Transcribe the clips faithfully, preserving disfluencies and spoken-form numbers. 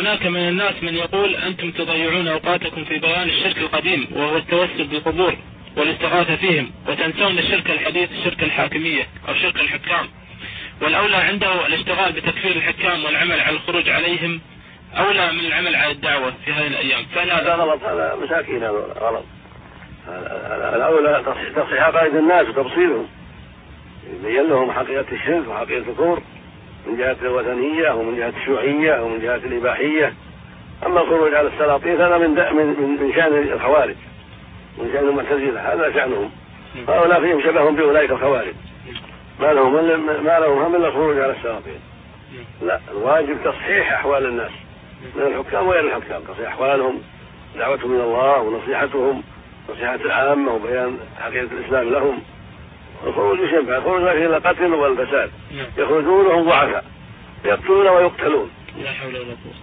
هناك من الناس من يقول أنتم تضيعون أوقاتكم في بيان الشرك القديم وهو التوسل بالقبور والاستغاثة فيهم، وتنسون الشرك الحديث شرك الحاكمية أو شرك الحكام، والأولى عنده الاشتغال بتكفير الحكام والعمل على الخروج عليهم أولى من العمل على الدعوة في هذه الأيام. هذا غلط، هذا مساكين، هذا غلط. الأولى تصحيح عقائد الناس وتبصيرهم، يبين لهم حقيقة الشرك وحقيقة الكفر من جهة الوثنية ومن جهة الشيوعية ومن جهة الإباحية. أما الخروج على السلاطين هذا من من من شأن الخوارج، من شأن المعتزلة، هذا شأنهم. هؤلاء فيهم شبه بأولئك الخوارج، ما لهم ما لهم هم إلا الخروج على السلاطين. لا، الواجب تصحيح أحوال الناس من الحكام وغير الحكام، تصحيح أحوالهم، دعوتهم إلى الله ونصيحتهم، نصيحة العامة وبيان حقيقة الإسلام لهم. الخروج مش ينفع، الخروج إلى القتل والفساد، يخرجون وهم ضعفاء، يقتلون ويقتلون. لا حول ولا قوة.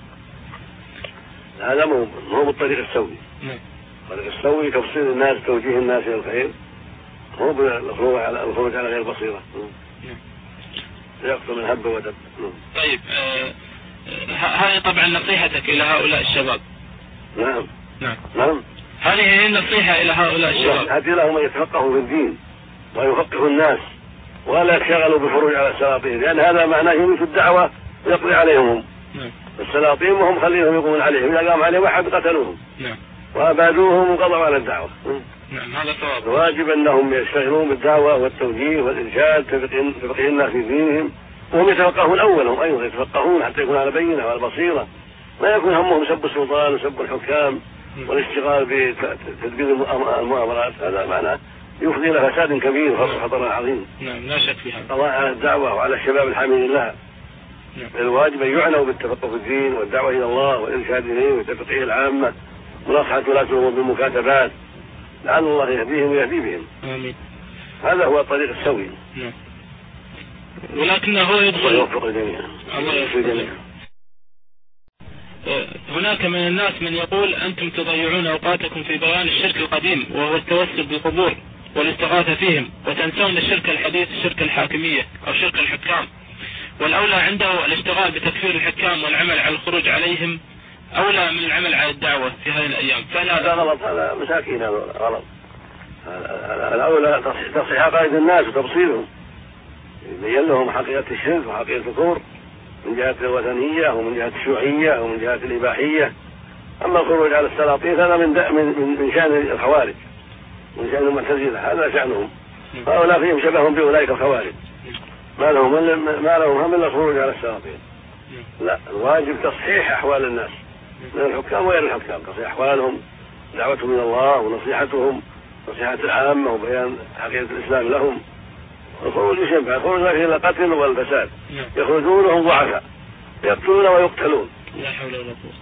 هذا مو مو بالطريق السوي. الطريق السوي تفصيل الناس، توجيه الناس إلى الخير، مو بالخروج على الخروج على غير بصيرة. يقتل من هب ودب. طيب، آه هذه طبعا نصيحتك إلى هؤلاء الشباب. نعم نعم نعم هذه هي النصيحة إلى هؤلاء الشباب. هذه لهم أن يتفقهوا في الدين ويفقهوا الناس ولا يشتغلوا بالخروج على السلاطين، لأن هذا معناه يميت الدعوة ويقضي عليهم. نعم. السلاطين وهم خليهم يقومون عليهم، إذا قام عليهم أحد قتلوهم. نعم. وأبادوهم وقضوا على الدعوة. نعم، هذا صواب. الواجب أنهم يشتغلون بالدعوة والتوجيه والإرشاد، تفقه الناس في دينهم، وهم يتفقهون أولهم أيضا، يتفقهون حتى يكون على بينة وعلى بصيرة، ما يكون همهم سب السلطان وسب الحكام والاشتغال بتدبير المؤامرات. هذا معناه يفضي إلى فساد كبير وخطر عظيم. نعم، لا شك في هذا. الله على الدعوة وعلى الشباب الحاملين لها. نعم. الواجب أن يعنوا بالتفقه في الدين والدعوة إلى الله والإرشاد إليه وتفقه العامة، مناصحة ولاة الأمور بالمكاتبات، لعل الله يهديهم ويهدي بهم. آمين. هذا هو الطريق السوي. نعم. ولكنه هو يدخل. الله يوفق الجميع. الله يوفق الجميع. هناك من الناس من يقول أنتم تضيعون أوقاتكم في بيان الشرك القديم وهو التوسل بالقبور والاستغاثة فيهم، وتنسون الشرك الحديث شرك الحاكمية أو شرك الحكام، والأولى عنده الاشتغال بتكفير الحكام والعمل على الخروج عليهم أولى من العمل على الدعوة في هذه الأيام. هذا غلط، هذا مساكين، هذا غلط. الأولى تصحيح عقائد الناس وتبصيرهم، يبين لهم حقيقة الشرك وحقيقة الكفر من جهة الوثنية ومن جهة الشيوعية ومن جهة الإباحية. أما الخروج على السلاطين هذا من من من شأن الخوارج، من شأن المعتزلة، هذا شأنهم. هؤلاء فيهم شبه بأولئك الخوارج، ما لهم ما لهم هم إلا الخروج على السلاطين. لا، الواجب تصحيح أحوال الناس من الحكام وغير الحكام، تصحيح أحوالهم، دعوتهم إلى الله ونصيحتهم، نصيحة العامة وبيان حقيقة الإسلام لهم. الخروج مش ينفع، الخروج إلى القتل والفساد، يخرجون وهم ضعفاء، يقتلون ويقتلون. لا حول ولا قوة.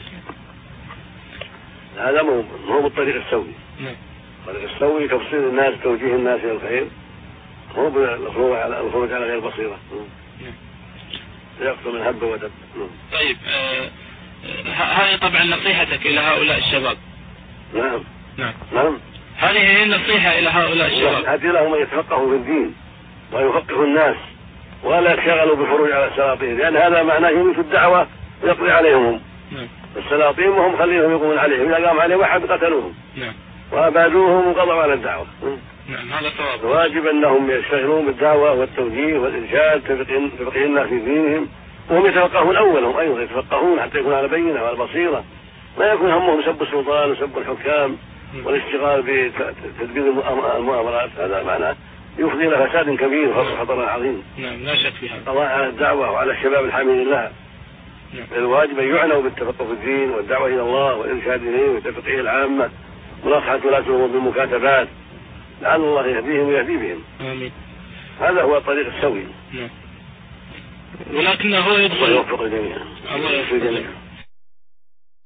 هذا مو مو بالطريق السوي. نعم. الطريق السوي تفصيل الناس، توجيه الناس إلى الخير، مو بالخروج على الخروج على غير بصيرة. نعم. يقتل من هب ودب. طيب، آه هذه طبعا نصيحتك إلى هؤلاء الشباب. نعم نعم نعم هذه هي النصيحة إلى هؤلاء الشباب. هذه لهم أن يتفقهوا في الدين ويفقهوا الناس ولا يشتغلوا بالخروج على السلاطين، لأن هذا معناه يميت الدعوة ويقضي عليهم. نعم. السلاطين وهم خليهم يقومون عليهم، إذا قام عليهم أحد قتلوهم. نعم. وأبادوهم وقضوا على الدعوة. نعم، هذا صواب. الواجب أنهم يشتغلون بالدعوة والتوجيه والإرشاد، تفقه الناس في دينهم، وهم يتفقهون أولهم أيضا، يتفقهون حتى يكون على بينة وعلى بصيرة، ما يكون همهم سب السلطان وسب الحكام والاشتغال بتدبير المؤامرات. هذا معناه يفضي إلى فساد كبير وخطر عظيم. نعم، لا شك في هذا. الله على الدعوة وعلى الشباب الحاملين لها. نعم. الواجب أن يعنوا بالتفقه في الدين والدعوة إلى الله والإرشاد إليه وتفقه العامة، مناصحة ولاة الأمور بالمكاتبات، لعل الله يهديهم ويهدي بهم. آمين. هذا هو الطريق السوي. نعم. ولكنه هو يدخل. الله يوفق الجميع. الله يوفق الجميع.